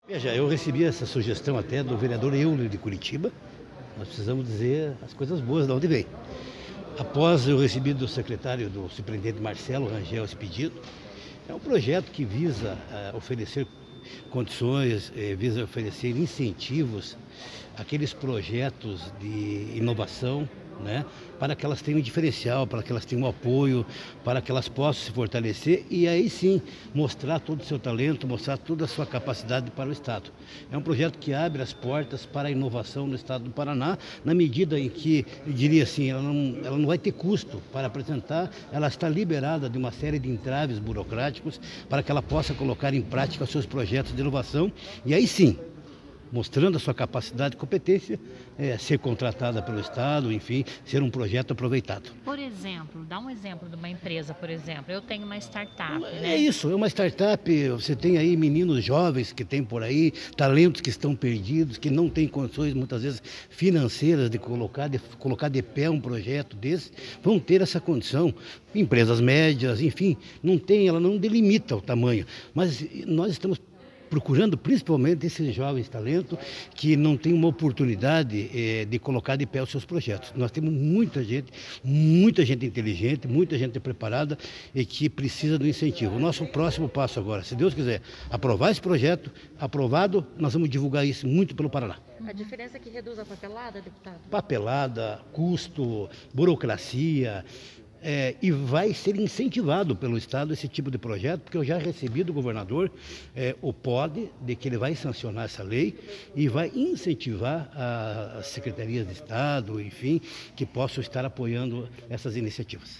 Veja, eu recebi essa sugestão até do vereador Euler de Curitiba. Nós precisamos dizer as coisas boas de onde vem. Após eu recebi do secretário, do superintendente Marcelo Rangel, esse pedido, é um projeto que visa oferecer condições, visa oferecer incentivos àqueles projetos de inovação, né, para que elas tenham um diferencial, para que elas tenham um apoio, para que elas possam se fortalecer e aí sim mostrar todo o seu talento, mostrar toda a sua capacidade para o Estado. É um projeto que abre as portas para a inovação no Estado do Paraná, na medida em que, eu diria assim, ela não vai ter custo para apresentar, ela está liberada de uma série de entraves burocráticos para que ela possa colocar em prática os seus projetos de inovação e aí sim, mostrando a sua capacidade e competência, ser contratada pelo Estado, enfim, ser um projeto aproveitado. Por exemplo, dá um exemplo de uma empresa, por exemplo. Eu tenho uma startup, É né? isso, é uma startup, você tem aí meninos jovens que tem por aí, talentos que estão perdidos, que não têm condições muitas vezes financeiras de colocar de pé um projeto desse, vão ter essa condição. Empresas médias, enfim, ela não delimita o tamanho, mas nós estamos procurando principalmente esses jovens talentos que não têm uma oportunidade de colocar de pé os seus projetos. Nós temos muita gente inteligente, muita gente preparada e que precisa do incentivo. O nosso próximo passo agora, se Deus quiser, aprovar esse projeto, aprovado, nós vamos divulgar isso muito pelo Paraná. A diferença é que reduz a papelada, deputado? Papelada, custo, burocracia. E vai ser incentivado pelo Estado esse tipo de projeto, porque eu já recebi do governador o POD de que ele vai sancionar essa lei e vai incentivar as secretarias de Estado, enfim, que possam estar apoiando essas iniciativas.